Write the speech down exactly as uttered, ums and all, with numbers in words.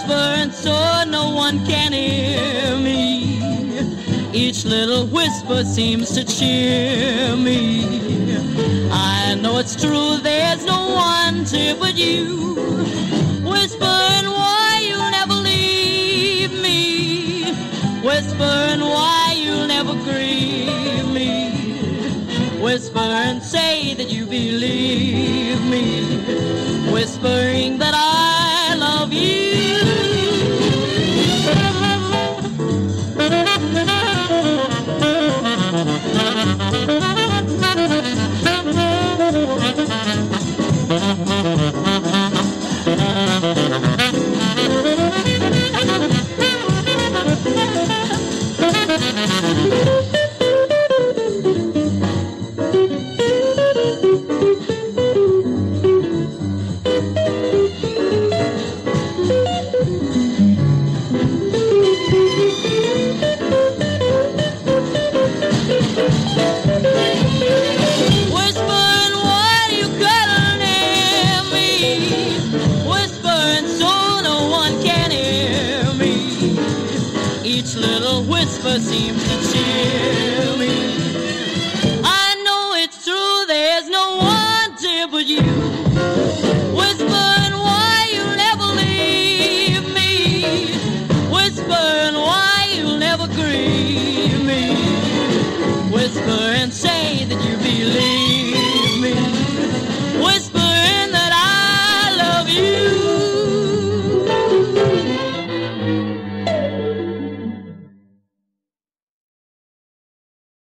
whispering so no one can hear me. Each little whisper seems to cheer me. I know it's true, there's no one here but you, whispering why you'll never leave me, whispering why you'll never grieve me, whispering say that you believe me, whispering that I love you. Each little whisper seems to cheer me. I know it's true, there's no one here but you.